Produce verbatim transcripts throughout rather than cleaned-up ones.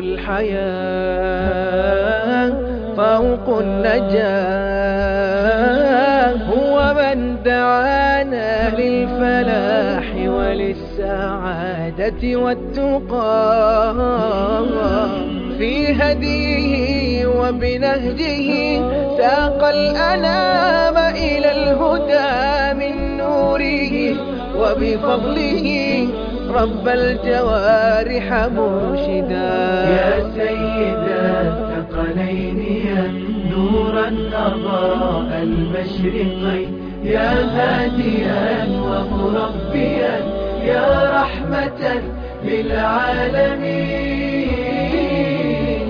الحياة طوق النجاة، هو من دعانا للفلاح وللسعادة والتقى. في هديه وبنهجه ساق الأنام إلى الهدى من نوره، وبفضله رب الجوارح مرشدا. يا سيد الثقلين يا نورا أضاء المشرقين، يا هاديا ومربيا يا رحمة للعالمين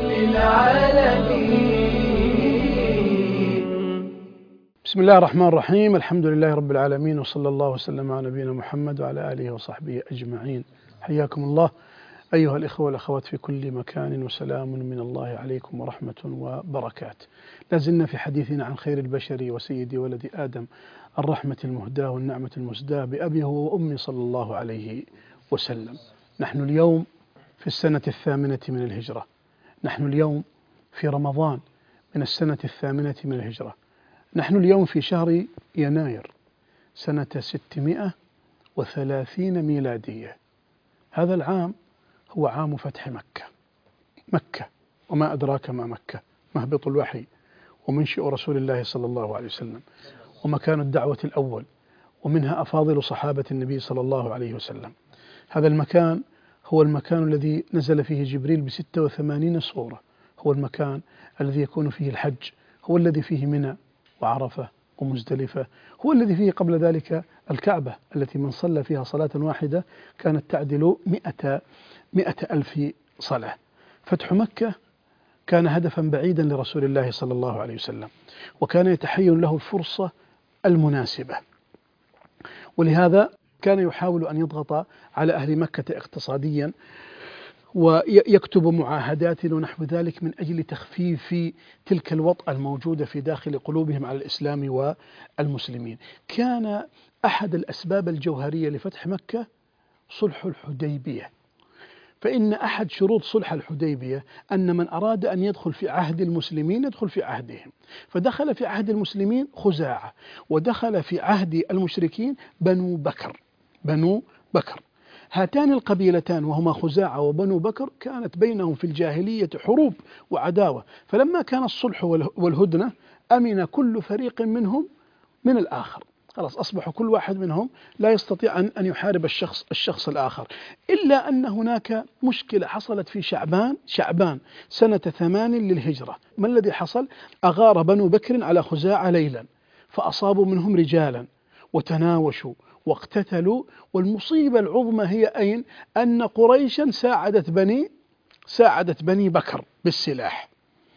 للعالمين. بسم الله الرحمن الرحيم، الحمد لله رب العالمين، وصلى الله وسلم على نبينا محمد وعلى آله وصحبه أجمعين. حياكم الله أيها الإخوة والأخوات في كل مكان، وسلام من الله عليكم ورحمة وبركاته. لازلنا في حديثنا عن خير البشر وسيد ولد آدم، الرحمة المهداة والنعمة المسداة بأبيه وأمي صلى الله عليه وسلم. نحن اليوم في السنة الثامنة من الهجرة، نحن اليوم في رمضان من السنة الثامنة من الهجرة، نحن اليوم في شهر يناير سنة ستمائة وثلاثين ميلادية. هذا العام هو عام فتح مكة. مكة وما أدراك ما مكة، مهبط الوحي ومنشئ رسول الله صلى الله عليه وسلم، ومكان الدعوة الأول، ومنها أفاضل صحابة النبي صلى الله عليه وسلم. هذا المكان هو المكان الذي نزل فيه جبريل بستة وثمانين صورة، هو المكان الذي يكون فيه الحج، هو الذي فيه منى وعرفة ومزدلفة، هو الذي فيه قبل ذلك الكعبة التي من صلى فيها صلاة واحدة كانت تعدل مئة, مئة ألف صلاة. فتح مكة كان هدفا بعيدا لرسول الله صلى الله عليه وسلم، وكان يتحين له الفرصة المناسبة، ولهذا كان يحاول أن يضغط على أهل مكة اقتصاديا، ويكتب معاهدات ونحو ذلك من أجل تخفيف تلك الوطأة الموجودة في داخل قلوبهم على الإسلام والمسلمين. كان أحد الأسباب الجوهرية لفتح مكة صلح الحديبية، فإن أحد شروط صلح الحديبية أن من أراد أن يدخل في عهد المسلمين يدخل في عهدهم، فدخل في عهد المسلمين خزاعة، ودخل في عهد المشركين بنو بكر بنو بكر هاتان القبيلتان وهما خزاعة وبنو بكر كانت بينهم في الجاهلية حروب وعداوة، فلما كان الصلح والهدنة أمن كل فريق منهم من الآخر، خلاص أصبحوا كل واحد منهم لا يستطيع أن يحارب الشخص الشخص الآخر. إلا أن هناك مشكلة حصلت في شعبان شعبان سنة ثمان للهجرة. ما الذي حصل؟ أغار بنو بكر على خزاعة ليلا، فأصابوا منهم رجالا وتناوشوا واقتتلوا، والمصيبة العظمى هي أين؟ أن قريشا ساعدت بني ساعدت بني بكر بالسلاح،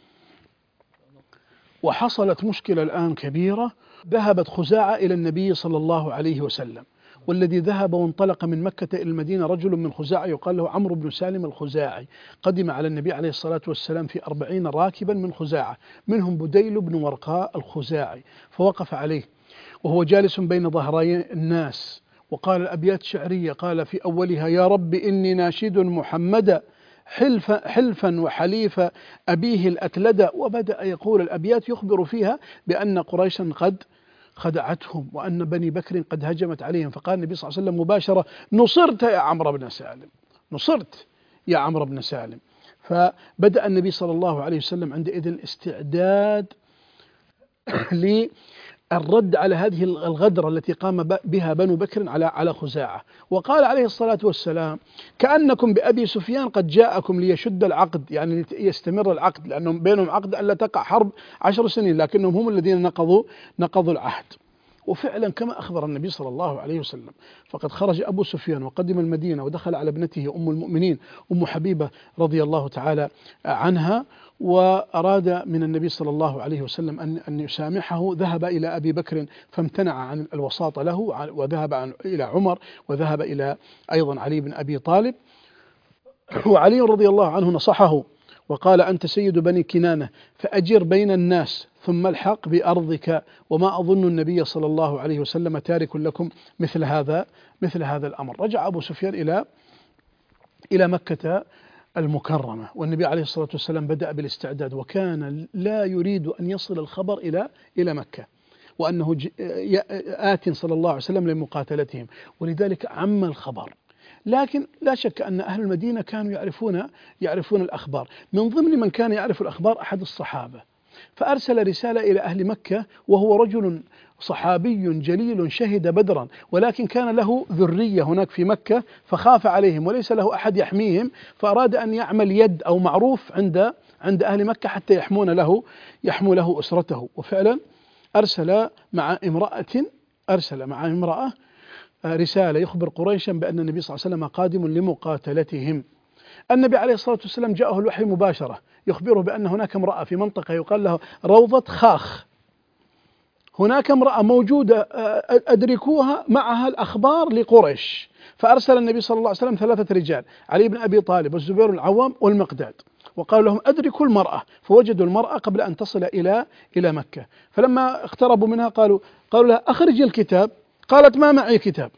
وحصلت مشكلة الآن كبيرة. ذهبت خزاعة إلى النبي صلى الله عليه وسلم، والذي ذهب وانطلق من مكة إلى المدينة رجل من خزاعة يقال له عمرو بن سالم الخزاعي، قدم على النبي عليه الصلاة والسلام في أربعين راكبا من خزاعة، منهم بديل بن ورقاء الخزاعي، فوقف عليه وهو جالس بين ظهري الناس وقال الأبيات شعرية، قال في أولها: يا رب إني ناشد محمدا حلفا, حلفا وحليف أبيه الأتلدا، وبدأ يقول الأبيات يخبر فيها بأن قريشا قد خدعتهم وأن بني بكر قد هجمت عليهم. فقال النبي صلى الله عليه وسلم مباشرة: نصرت يا عمرو بن سالم، نصرت يا عمرو بن سالم. فبدأ النبي صلى الله عليه وسلم عندئذ الاستعداد للرد على هذه الغدرة التي قام بها بنو بكر على على خزاعة، وقال عليه الصلاة والسلام: كأنكم بأبي سفيان قد جاءكم ليشد العقد، يعني يستمر العقد، لأنهم بينهم عقد ألا تقع حرب عشر سنين، لكنهم هم الذين نقضوا نقضوا العهد. وفعلا كما أخبر النبي صلى الله عليه وسلم، فقد خرج أبو سفيان وقدم المدينة ودخل على ابنته أم المؤمنين أم حبيبة رضي الله تعالى عنها، وأراد من النبي صلى الله عليه وسلم أن أن يسامحه. ذهب إلى أبي بكر فامتنع عن الوساطة له، وذهب إلى عمر، وذهب إلى أيضا علي بن أبي طالب، وعلي رضي الله عنه نصحه وقال: أنت سيد بني كنانة فأجر بين الناس ثم الحق بأرضك، وما أظن النبي صلى الله عليه وسلم تارك لكم مثل هذا مثل هذا الأمر. رجع أبو سفيان إلى إلى مكة المكرمة، والنبي عليه الصلاة والسلام بدأ بالاستعداد، وكان لا يريد أن يصل الخبر إلى إلى مكة، وأنه آت صلى الله عليه وسلم لمقاتلتهم، ولذلك عم الخبر. لكن لا شك أن أهل المدينة كانوا يعرفون يعرفون الأخبار. من ضمن من كان يعرف الأخبار أحد الصحابة، فأرسل رسالة إلى أهل مكة، وهو رجل صحابي جليل شهد بدرا، ولكن كان له ذرية هناك في مكة فخاف عليهم وليس له أحد يحميهم، فأراد أن يعمل يد أو معروف عند عند أهل مكة حتى يحمون له يحموا له أسرته. وفعلا أرسل مع امرأة أرسل مع امرأة رسالة يخبر قريشا بأن النبي صلى الله عليه وسلم قادم لمقاتلتهم. النبي عليه الصلاة والسلام جاءه الوحي مباشرة يخبره بأن هناك امرأة في منطقة يقال لها روضة خاخ، هناك امرأة موجودة أدركوها معها الأخبار لقريش. فأرسل النبي صلى الله عليه وسلم ثلاثة رجال، علي بن أبي طالب والزبير العوام والمقداد، وقال لهم أدركوا المرأة، فوجدوا المرأة قبل أن تصل إلى إلى مكة. فلما اقتربوا منها قالوا قالوا لها أخرجي الكتاب، قالت ما معي كتاب.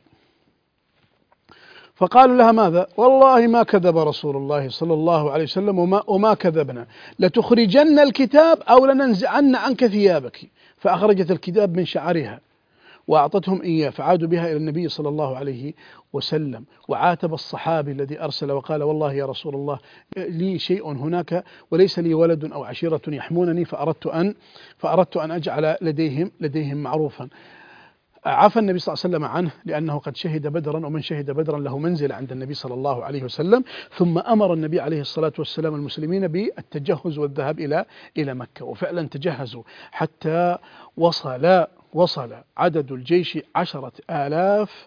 فقالوا لها ماذا؟ والله ما كذب رسول الله صلى الله عليه وسلم وما, وما كذبنا، لتخرجن الكتاب أو لننزعن عنك ثيابك. فأخرجت الكتاب من شعرها وأعطتهم إياه، فعادوا بها إلى النبي صلى الله عليه وسلم. وعاتب الصحابي الذي أرسل وقال والله يا رسول الله لي شيء هناك وليس لي ولد أو عشيرة يحمونني، فأردت أن فأردت أن أجعل لديهم لديهم معروفا. عفى النبي صلى الله عليه وسلم عنه لأنه قد شهد بدرا، ومن شهد بدرا له منزل عند النبي صلى الله عليه وسلم. ثم أمر النبي عليه الصلاة والسلام المسلمين بالتجهز والذهاب إلى إلى مكة، وفعلا تجهزوا حتى وصل وصل عدد الجيش عشرة آلاف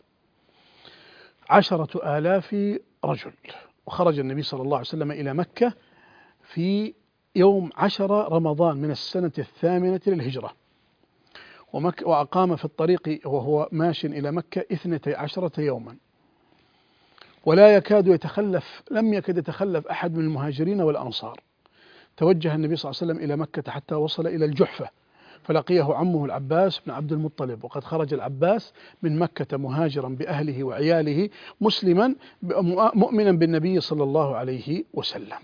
عشرة آلاف رجل. وخرج النبي صلى الله عليه وسلم إلى مكة في يوم عشر رمضان من السنة الثامنة للهجرة، وأقام في الطريق وهو ماش إلى مكة اثنتي عشرة يوما، ولا يكاد يتخلف لم يكد يتخلف أحد من المهاجرين والأنصار. توجه النبي صلى الله عليه وسلم إلى مكة حتى وصل إلى الجحفة، فلقيه عمه العباس بن عبد المطلب، وقد خرج العباس من مكة مهاجرا بأهله وعياله مسلما مؤمنا بالنبي صلى الله عليه وسلم.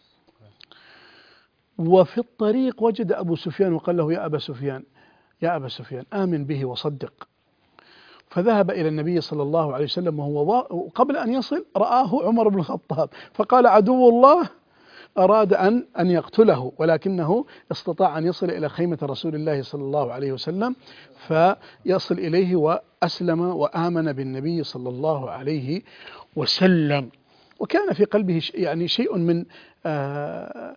وفي الطريق وجد أبو سفيان وقال له يا أبا سفيان يا أبا سفيان آمن به وصدق. فذهب إلى النبي صلى الله عليه وسلم وهو قبل أن يصل رآه عمر بن الخطاب، فقال عدو الله أراد أن أن يقتله، ولكنه استطاع أن يصل إلى خيمة رسول الله صلى الله عليه وسلم فيصل إليه وأسلم وآمن بالنبي صلى الله عليه وسلم. وكان في قلبه يعني شيء من آه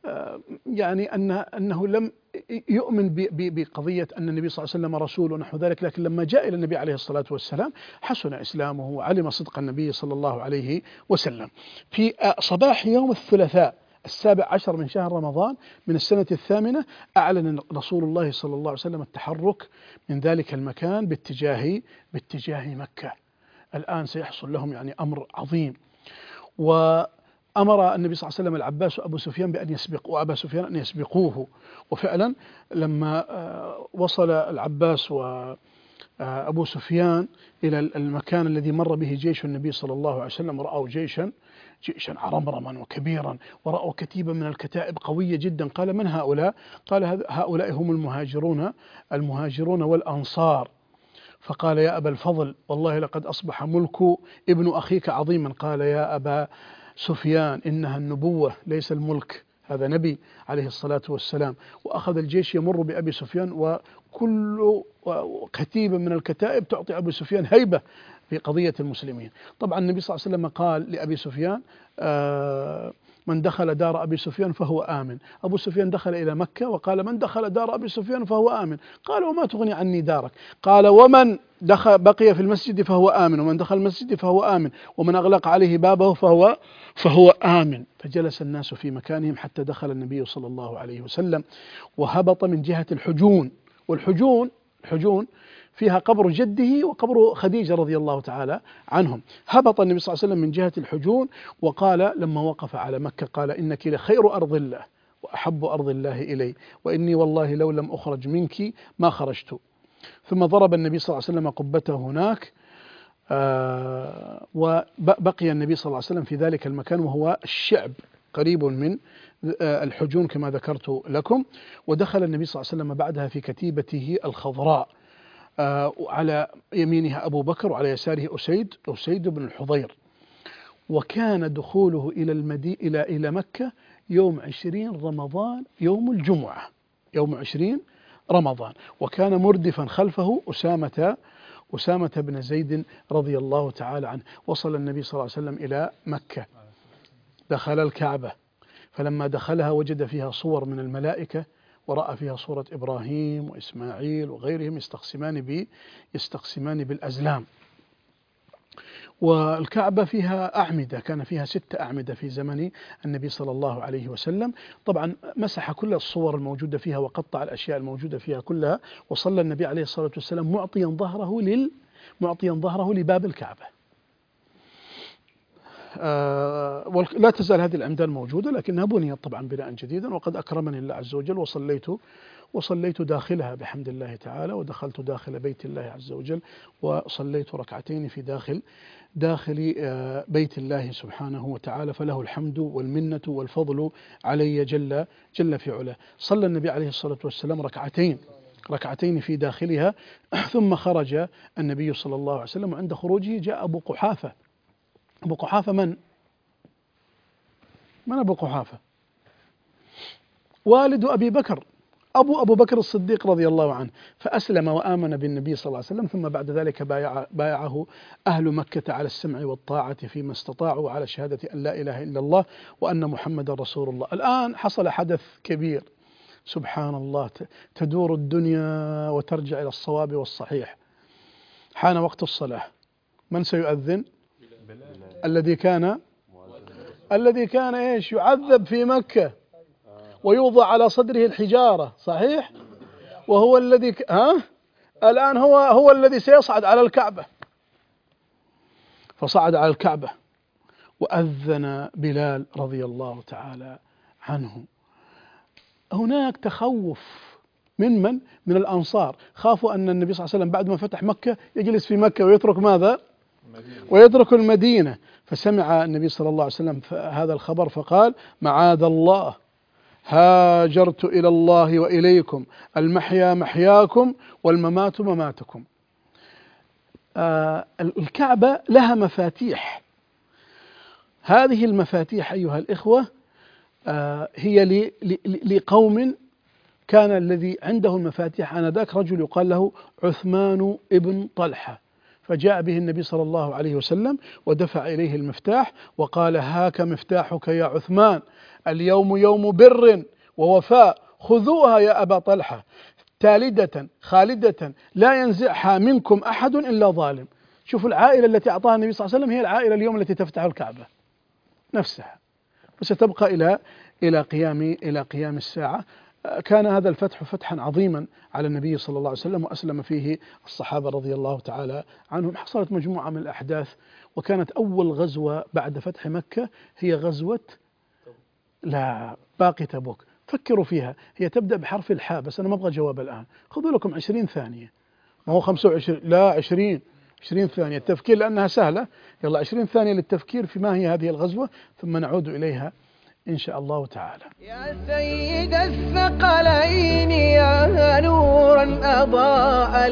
يعني أن أنه لم يؤمن بقضية أن النبي صلى الله عليه وسلم رسول ونحو ذلك، لكن لما جاء إلى النبي عليه الصلاة والسلام حسن إسلامه وعلم صدق النبي صلى الله عليه وسلم. في صباح يوم الثلاثاء السابع عشر من شهر رمضان من السنة الثامنة أعلن رسول الله صلى الله عليه وسلم التحرك من ذلك المكان باتجاه باتجاه مكة. الآن سيحصل لهم يعني أمر عظيم. و أمر النبي صلى الله عليه وسلم العباس وأبو سفيان بأن يسبقوا وأبا سفيان أن يسبقوه. وفعلا لما وصل العباس وأبو سفيان إلى المكان الذي مر به جيش النبي صلى الله عليه وسلم رأوا جيشا جيشا عرمرما وكبيرا، ورأوا كتيبا من الكتائب قوية جدا. قال من هؤلاء؟ قال هؤلاء هم المهاجرون المهاجرون والأنصار. فقال يا أبا الفضل والله لقد أصبح ملك ابن أخيك عظيما. قال يا أبا سفيان إنها النبوة ليس الملك، هذا نبي عليه الصلاة والسلام. وأخذ الجيش يمر بأبي سفيان، وكل كتيبة من الكتائب تعطي أبي سفيان هيبة في قضية المسلمين. طبعا النبي صلى الله عليه وسلم قال لأبي سفيان آه من دخل دار أبي سفيان فهو آمن. أبو سفيان دخل إلى مكة وقال من دخل دار أبي سفيان فهو آمن. قال وما تغني عني دارك؟ قال ومن دخل بقي في المسجد فهو آمن، ومن دخل المسجد فهو آمن، ومن أغلق عليه بابه فهو فهو آمن. فجلس الناس في مكانهم حتى دخل النبي صلى الله عليه وسلم، وهبط من جهة الحجون. والحجون الحجون فيها قبر جده وقبر خديجة رضي الله تعالى عنهم. هبط النبي صلى الله عليه وسلم من جهة الحجون، وقال لما وقف على مكة قال إنك لخير أرض الله وأحب أرض الله إلي، وإني والله لو لم أخرج منك ما خرجت. ثم ضرب النبي صلى الله عليه وسلم قبته هناك، آه وبقي النبي صلى الله عليه وسلم في ذلك المكان وهو الشعب قريب من الحجون كما ذكرت لكم. ودخل النبي صلى الله عليه وسلم بعدها في كتيبته الخضراء، على يمينها أبو بكر وعلى يساره أسيد أسيد بن الحضير. وكان دخوله إلى المدينة إلى إلى مكة يوم عشرين رمضان، يوم الجمعة، يوم عشرين رمضان. وكان مردفا خلفه أسامة أسامة بن زيد رضي الله تعالى عنه. وصل النبي صلى الله عليه وسلم إلى مكة، دخل الكعبة، فلما دخلها وجد فيها صور من الملائكة، ورأى فيها صورة إبراهيم وإسماعيل وغيرهم يستقسمان ب يستقسمان بالأزلام. والكعبة فيها أعمدة، كان فيها ست أعمدة في زمن النبي صلى الله عليه وسلم. طبعا مسح كل الصور الموجودة فيها وقطع الأشياء الموجودة فيها كلها. وصلى النبي عليه الصلاة والسلام معطيا ظهره لل معطيا ظهره لباب الكعبة. آه لا تزال هذه العمدان موجودة، لكنها بنيت طبعا بناء جديدا. وقد أكرمني الله عز وجل وصليت وصليت داخلها بحمد الله تعالى، ودخلت داخل بيت الله عز وجل وصليت ركعتين في داخل داخل بيت الله سبحانه وتعالى، فله الحمد والمنة والفضل علي جل جل في علاه. صلى النبي عليه الصلاة والسلام ركعتين ركعتين في داخلها، ثم خرج النبي صلى الله عليه وسلم. وعند خروجه جاء أبو قحافة. أبو قحافة من؟ من أبو قحافة؟ والد أبي بكر، أبو أبو بكر الصديق رضي الله عنه، فأسلم وآمن بالنبي صلى الله عليه وسلم. ثم بعد ذلك بايع بايعه أهل مكة على السمع والطاعة فيما استطاعوا، على شهادة أن لا إله إلا الله وأن محمد رسول الله. الآن حصل حدث كبير، سبحان الله، تدور الدنيا وترجع إلى الصواب والصحيح. حان وقت الصلاة. من سيؤذن؟ الذي كان الذي كان إيش يعذب في مكة ويوضع على صدره الحجارة، صحيح؟ وهو الذي ك... ها؟ الآن هو هو الذي سيصعد على الكعبة. فصعد على الكعبة وأذن بلال رضي الله تعالى عنه. هناك تخوف من من؟ من الأنصار، خافوا أن النبي صلى الله عليه وسلم بعد ما فتح مكة يجلس في مكة ويترك ماذا؟ ويترك المدينة. فسمع النبي صلى الله عليه وسلم هذا الخبر فقال: معاذ الله، هاجرت إلى الله وإليكم، المحيا محياكم والممات مماتكم. آه الكعبة لها مفاتيح. هذه المفاتيح أيها الإخوة آه هي لقوم كان الذي عنده المفاتيح آنذاك رجل يقال له عثمان ابن طلحة، فجاء به النبي صلى الله عليه وسلم ودفع إليه المفتاح وقال: هاك مفتاحك يا عثمان، اليوم يوم بر ووفاء، خذوها يا أبا طلحة تالدة خالدة لا ينزعها منكم أحد إلا ظالم. شوفوا العائلة التي أعطاها النبي صلى الله عليه وسلم هي العائلة اليوم التي تفتح الكعبة نفسها، وستبقى إلى إلى قيام إلى قيام الساعة. كان هذا الفتح فتحا عظيما على النبي صلى الله عليه وسلم، وأسلم فيه الصحابة رضي الله تعالى عنهم. حصلت مجموعة من الأحداث، وكانت أول غزوة بعد فتح مكة هي غزوة لا باقي تبوك. فكروا فيها، هي تبدأ بحرف الحاء، بس أنا ما أبغى جواب الآن، خذوا لكم عشرين ثانية، ما هو خمسة وعشرين، لا عشرين عشرين ثانية التفكير لأنها سهلة. يلا عشرين ثانية للتفكير في ما هي هذه الغزوة، ثم نعود إليها إن شاء الله تعالى. يا سيد الثقلين يا نورا أضاء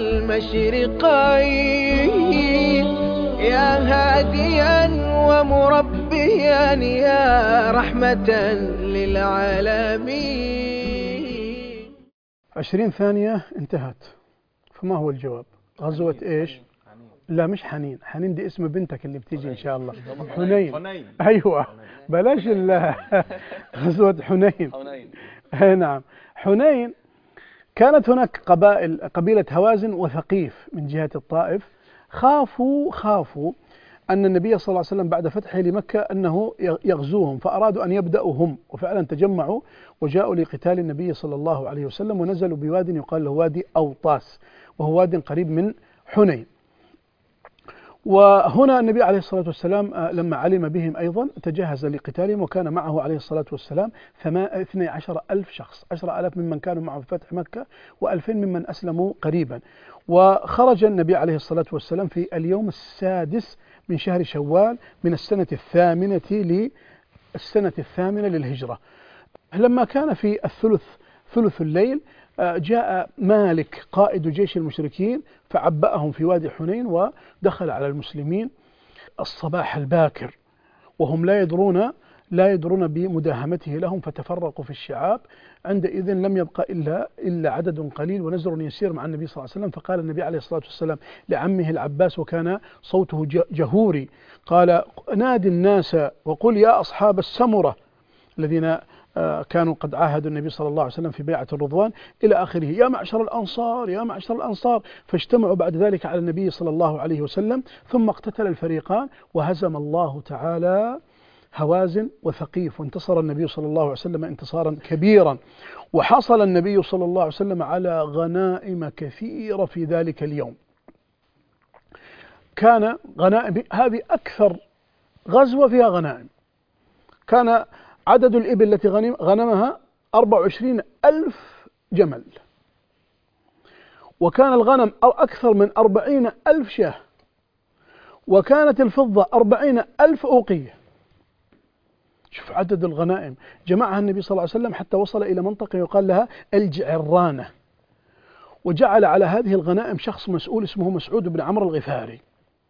المشرقين، يا هاديا ومربيا يا رحمة للعالمين. عشرين ثانية انتهت، فما هو الجواب؟ غزوة إيش؟ لا مش حنين، حنين دي اسم بنتك اللي بتيجي إن شاء الله. حنين, حنين. أيوة بلاش الله. غزوة حنين. حنين نعم. حنين كانت هناك قبائل، قبيلة هوازن وثقيف من جهة الطائف، خافوا خافوا أن النبي صلى الله عليه وسلم بعد فتحه لمكة أنه يغزوهم، فأرادوا أن يبدأوا هم، وفعلا تجمعوا وجاءوا لقتال النبي صلى الله عليه وسلم، ونزلوا بواد يقال له وادي أوطاس، وهو واد قريب من حنين. وهنا النبي عليه الصلاة والسلام لما علم بهم أيضا تجهز لقتالهم، وكان معه عليه الصلاة والسلام اثني عشر ألف شخص، عشرة ألاف ممن كانوا معه في فتح مكة وألفين ممن أسلموا قريبا. وخرج النبي عليه الصلاة والسلام في اليوم السادس من شهر شوال من السنة الثامنة السنة الثامنة للهجرة. لما كان في الثلث ثلث الليل جاء مالك قائد جيش المشركين فعبأهم في وادي حنين ودخل على المسلمين الصباح الباكر وهم لا يدرون لا يدرون بمداهمته لهم، فتفرقوا في الشعاب. عندئذ لم يبقى إلا إلا عدد قليل ونزر يسير مع النبي صلى الله عليه وسلم. فقال النبي عليه الصلاة والسلام لعمه العباس وكان صوته جهوري، قال: نادي الناس وقل يا أصحاب السمرة الذين كانوا قد عاهدوا النبي صلى الله عليه وسلم في بيعة الرضوان إلى آخره، يا معشر الأنصار يا معشر الأنصار. فاجتمعوا بعد ذلك على النبي صلى الله عليه وسلم، ثم اقتتل الفريقان وهزم الله تعالى هوازن وثقيف، وانتصر النبي صلى الله عليه وسلم انتصارا كبيرا. وحصل النبي صلى الله عليه وسلم على غنائم كثيرة في ذلك اليوم. كان غنائم هذه أكثر غزوة فيها غنائم. كان عدد الإبل التي غنمها أربعة وعشرين ألف جمل، وكان الغنم أكثر من أربعين ألف شاة، وكانت الفضة أربعين ألف أوقية. شوف عدد الغنائم جمعها النبي صلى الله عليه وسلم حتى وصل إلى منطقة يقال لها الجعرانة، وجعل على هذه الغنائم شخص مسؤول اسمه مسعود بن عمرو الغفاري.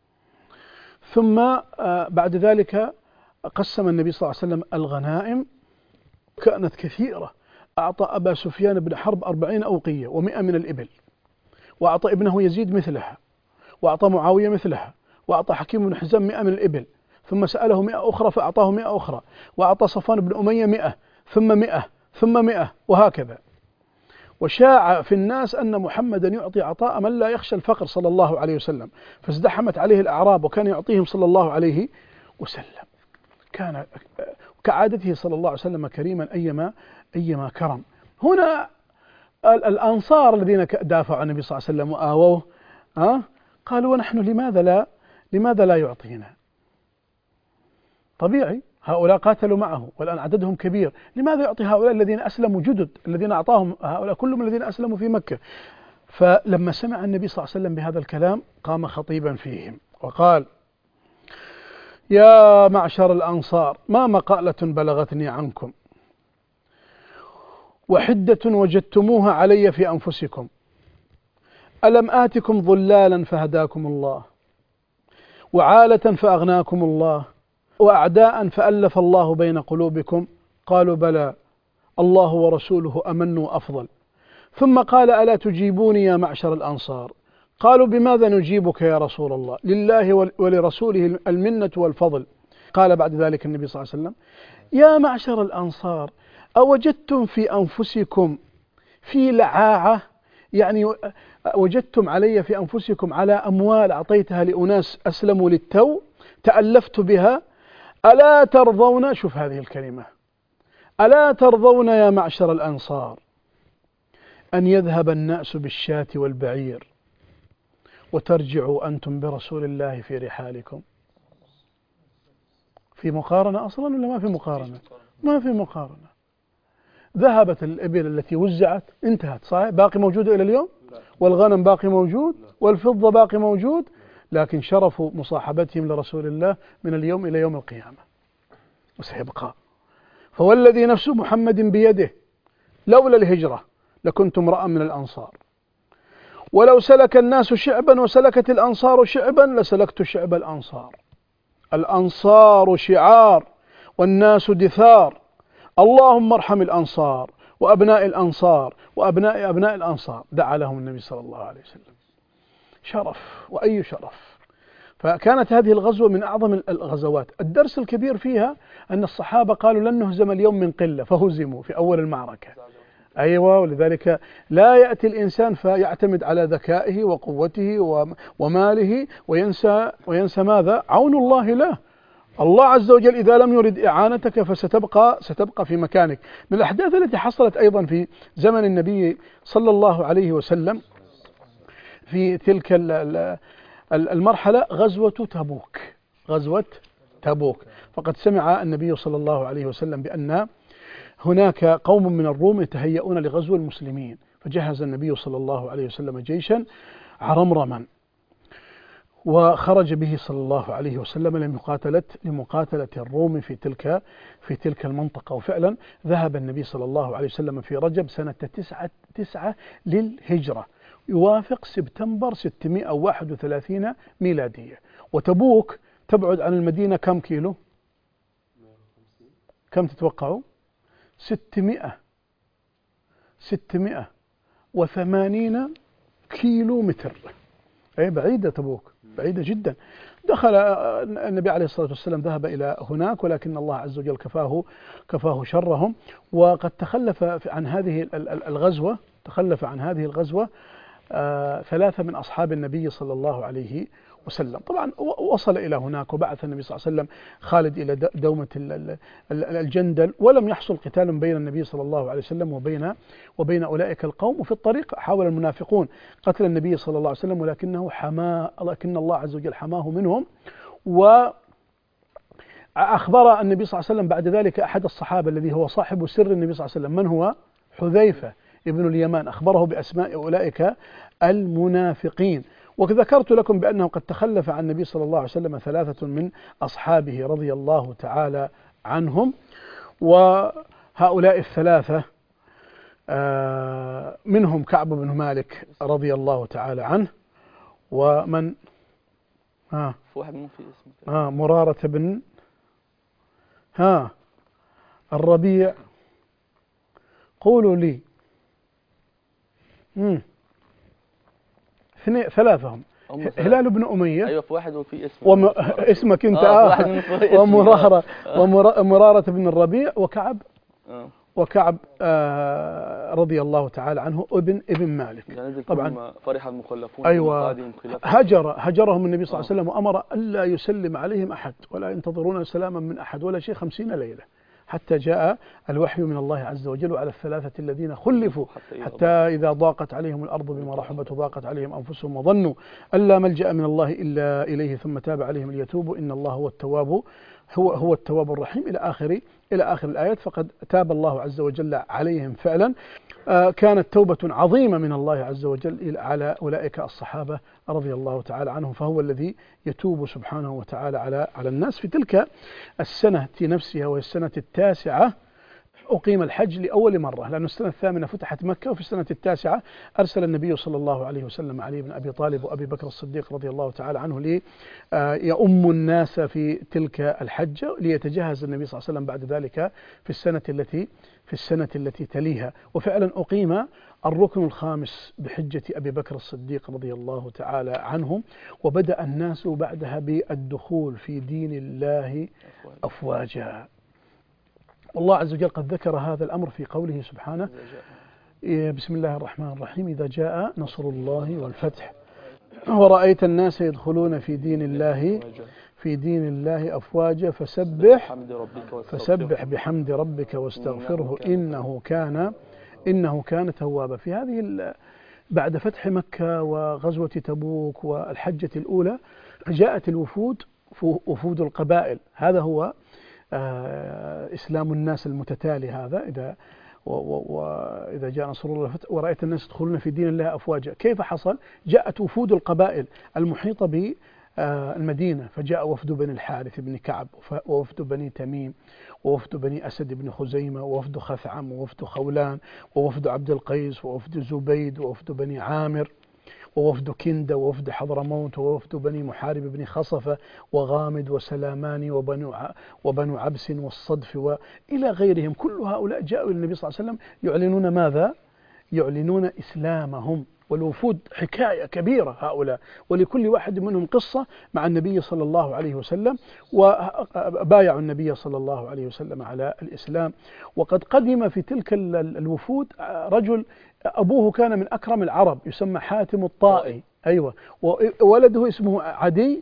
ثم بعد ذلك قسم النبي صلى الله عليه وسلم الغنائم، كانت كثيرة. أعطى أبا سفيان بن حرب أربعين أوقية ومئة من الإبل، وأعطى ابنه يزيد مثلها، وأعطى معاوية مثلها، وأعطى حكيم بن حزام مئة من الإبل، ثم سأله مئة أخرى فأعطاه مئة أخرى، وأعطى صفوان بن أمية مئة، ثم مئة، ثم مئة، وهكذا. وشاع في الناس أن محمدا يعطي عطاء من لا يخشى الفقر صلى الله عليه وسلم، فازدحمت عليه الأعراب وكان يعطيهم صلى الله عليه وسلم. كان كعادته صلى الله عليه وسلم كريما أيما أيما كرم. هنا الأنصار الذين دافعوا عن النبي صلى الله عليه وسلم وآووه أه؟ قالوا: ونحن لماذا لا لماذا لا يعطينا؟ طبيعي، هؤلاء قاتلوا معه والآن عددهم كبير، لماذا يعطي هؤلاء الذين أسلموا جدد، الذين أعطاهم هؤلاء كلهم الذين أسلموا في مكة؟ فلما سمع النبي صلى الله عليه وسلم بهذا الكلام قام خطيبا فيهم وقال: يا معشر الأنصار، ما مقالة بلغتني عنكم وحدة وجدتموها علي في أنفسكم، ألم آتكم ظلالا فهداكم الله، وعالة فأغناكم الله، وأعداء فألف الله بين قلوبكم؟ قالوا: بلى، الله ورسوله أمن وأفضل. ثم قال: ألا تجيبوني يا معشر الأنصار؟ قالوا: بماذا نجيبك يا رسول الله؟ لله ولرسوله المنة والفضل. قال بعد ذلك النبي صلى الله عليه وسلم: يا معشر الأنصار، أوجدتم في أنفسكم في لعاعة، يعني وجدتم علي في أنفسكم على أموال أعطيتها لأناس أسلموا للتو تألفت بها؟ ألا ترضون، شوف هذه الكلمة، ألا ترضون يا معشر الأنصار أن يذهب الناس بالشاة والبعير وترجعوا أنتم برسول الله في رحالكم؟ في مقارنة أصلا ولا ما في مقارنة؟ ما في مقارنة. ذهبت الإبل التي وزعت انتهت، صحيح، باقي موجودة إلى اليوم، والغنم باقي موجود، والفضة باقي موجود، لكن شرف مصاحبتهم لرسول الله من اليوم إلى يوم القيامة وسيبقى. فوالذي نفس محمد بيده لولا الهجرة لكنت امرأ من الأنصار، ولو سلك الناس شعبا وسلكت الأنصار شعبا لسلكت شعب الأنصار. الأنصار شعار والناس دثار، اللهم ارحم الأنصار وأبناء الأنصار وأبناء أبناء الأنصار. دعا لهم النبي صلى الله عليه وسلم. شرف، وأي شرف. فكانت هذه الغزوة من أعظم الغزوات. الدرس الكبير فيها أن الصحابة قالوا لن نهزم اليوم من قلة، فهزموا في أول المعركة. أيوة، ولذلك لا يأتي الإنسان فيعتمد على ذكائه وقوته وماله وينسى وينسى ماذا؟ عون الله له. الله عز وجل إذا لم يرد إعانتك فستبقى ستبقى في مكانك. من الأحداث التي حصلت أيضا في زمن النبي صلى الله عليه وسلم في تلك المرحلة غزوة تبوك. غزوة تبوك، فقد سمع النبي صلى الله عليه وسلم بأن هناك قوم من الروم يتهيئون لغزو المسلمين، فجهز النبي صلى الله عليه وسلم جيشا عرمرما، وخرج به صلى الله عليه وسلم لمقاتلة لمقاتلة الروم في تلك في تلك المنطقة. وفعلا ذهب النبي صلى الله عليه وسلم في رجب سنة تسعة تسعة للهجرة، يوافق سبتمبر ستمائة وواحد وثلاثين ميلادية. وتبوك تبعد عن المدينة كم كيلو؟ كم تتوقعوا؟ ستمائة ستمائة وثمانين كيلو متر. أي بعيدة تبوك، بعيدة جدا. دخل النبي عليه الصلاة والسلام ذهب إلى هناك، ولكن الله عز وجل كفاه كفاه شرهم. وقد تخلف عن هذه الغزوة تخلف عن هذه الغزوة آه ثلاثة من أصحاب النبي صلى الله عليه وسلم. طبعا وصل إلى هناك وبعث النبي صلى الله عليه وسلم خالد إلى دومة الجندل، ولم يحصل قتال بين النبي صلى الله عليه وسلم وبين وبين أولئك القوم. وفي الطريق حاول المنافقون قتل النبي صلى الله عليه وسلم، ولكنه حما لكن الله عز وجل حماه منهم. وأخبر النبي صلى الله عليه وسلم بعد ذلك أحد الصحابة الذي هو صاحب سر النبي صلى الله عليه وسلم، من هو؟ حذيفة ابن اليمان، أخبره بأسماء أولئك المنافقين. وذكرت لكم بأنه قد تخلف عن النبي صلى الله عليه وسلم ثلاثة من أصحابه رضي الله تعالى عنهم. وهؤلاء الثلاثة منهم كعب بن مالك رضي الله تعالى عنه، ومن ها واحد منهم في اسمه ها مرارة بن ها الربيع، قولوا لي امم اثنين ثلاثة هم هلال بن أمية. أيوة في واحد وفي اسمه وم... اسمك أنت آه, آه ومرارة آه. ومر... مرارة بن الربيع وكعب آه. وكعب آه رضي الله تعالى عنه ابن ابن مالك. طبعا فرح المخلفون. أيوة هجر هجرهم النبي صلى الله عليه وسلم وأمر ألا يسلم عليهم أحد ولا ينتظرون سلاما من أحد ولا شيء خمسين ليلة، حتى جاء الوحي من الله عز وجل على الثلاثة الذين خلفوا حتى إذا ضاقت عليهم الأرض بما رحبت وضاقت عليهم أنفسهم وظنوا أن لا ملجأ من الله إلا إليه ثم تاب عليهم ليتوبوا إن الله هو التواب هو هو التواب الرحيم إلى آخر إلى آخر الآيات. فقد تاب الله عز وجل عليهم فعلا. آه كانت توبة عظيمة من الله عز وجل على أولئك الصحابة رضي الله تعالى عنهم، فهو الذي يتوب سبحانه وتعالى على على الناس. في تلك السنة نفسها وهي السنة التاسعة أقيم الحج لأول مرة، لأن السنة الثامنة فتحت مكة، وفي السنة التاسعة أرسل النبي صلى الله عليه وسلم علي بن أبي طالب وأبي بكر الصديق رضي الله تعالى عنه لي يؤم الناس في تلك الحجة، ليتجهز النبي صلى الله عليه وسلم بعد ذلك في السنة التي في السنة التي تليها. وفعلا أقيم الركن الخامس بحجة أبي بكر الصديق رضي الله تعالى عنه، وبدأ الناس بعدها بالدخول في دين الله أفواجا. والله عز وجل قد ذكر هذا الأمر في قوله سبحانه: بسم الله الرحمن الرحيم إذا جاء نصر الله والفتح ورأيت الناس يدخلون في دين الله في دين الله أفواجا فسبح فسبح بحمد ربك واستغفره إنه كان إنه كان توابا. في هذه بعد فتح مكة وغزوة تبوك والحجة الأولى جاءت الوفود وفود القبائل. هذا هو آه إسلام الناس المتتالي هذا. إذا وإذا جاء نصر الله ورأيت الناس يدخلون في دين الله أفواجا. كيف حصل؟ جاءت وفود القبائل المحيطة بالمدينة، فجاء وفد بني الحارث بن كعب ووفد بني تميم ووفد بني أسد بن خزيمة ووفد خثعم ووفد خولان ووفد عبد القيس ووفد زبيد ووفد بني عامر ووفد كندة ووفد حضرموت ووفد بني محارب بن خصفة وغامد وسلامان وبنو وبنو عبس والصدف وإلى غيرهم. كل هؤلاء جاءوا إلى النبي صلى الله عليه وسلم يعلنون ماذا؟ يعلنون إسلامهم. والوفود حكاية كبيرة هؤلاء، ولكل واحد منهم قصة مع النبي صلى الله عليه وسلم، وبايعوا النبي صلى الله عليه وسلم على الإسلام. وقد قدم في تلك الوفود رجل أبوه كان من أكرم العرب يسمى حاتم الطائي. أيوة، وولده اسمه عدي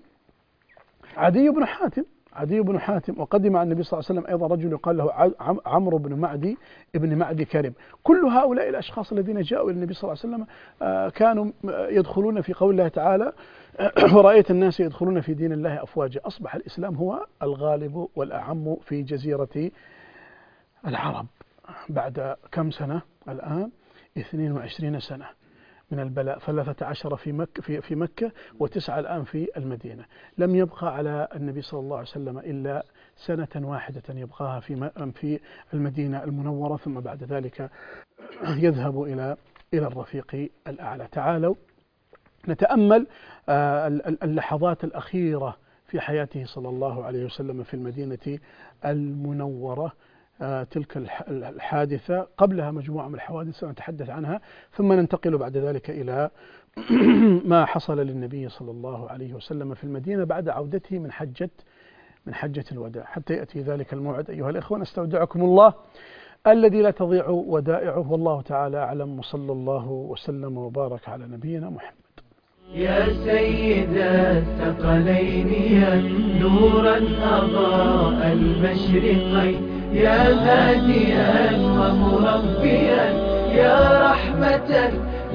عدي بن حاتم عدي بن حاتم. وقدم عن النبي صلى الله عليه وسلم أيضا رجل يقال له عمرو بن معدي ابن معدي كرب. كل هؤلاء الأشخاص الذين جاءوا إلى النبي صلى الله عليه وسلم كانوا يدخلون في قول الله تعالى: ورأيت الناس يدخلون في دين الله أفواجا. أصبح الإسلام هو الغالب والأعم في جزيرة العرب بعد كم سنة الآن؟ اثنين وعشرين سنة. من البلاء، ثلاثة عشر في مكة في في مكة وتسعة الآن في المدينة. لم يبقى على النبي صلى الله عليه وسلم إلا سنة واحدة يبقاها في في المدينة المنورة، ثم بعد ذلك يذهب إلى إلى الرفيق الأعلى. تعالوا نتأمل اللحظات الأخيرة في حياته صلى الله عليه وسلم في المدينة المنورة. تلك الحادثة قبلها مجموعة من الحوادث سنتحدث عنها، ثم ننتقل بعد ذلك إلى ما حصل للنبي صلى الله عليه وسلم في المدينة بعد عودته من حجة من حجة الوداع، حتى يأتي ذلك الموعد. أيها الإخوة، نستودعكم الله الذي لا تضيع ودائعه، والله تعالى أعلم، وصلى الله وسلم وبارك على نبينا محمد. يا سيد الثقلين يا نورا أضاء المشرقين، يا هاديا ومربيا، يا رحمة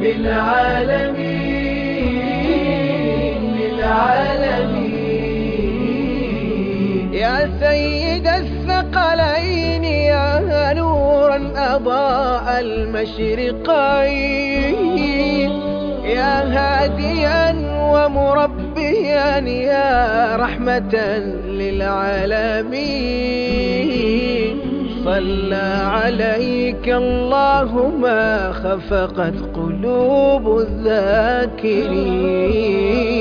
للعالمين للعالمين. يا سيد الثقلين يا نورا أضاء المشرقين، يا هاديا ومربيا، يا رحمة للعالمين. صلى عليك الله ما خفقت قلوب الذاكرين.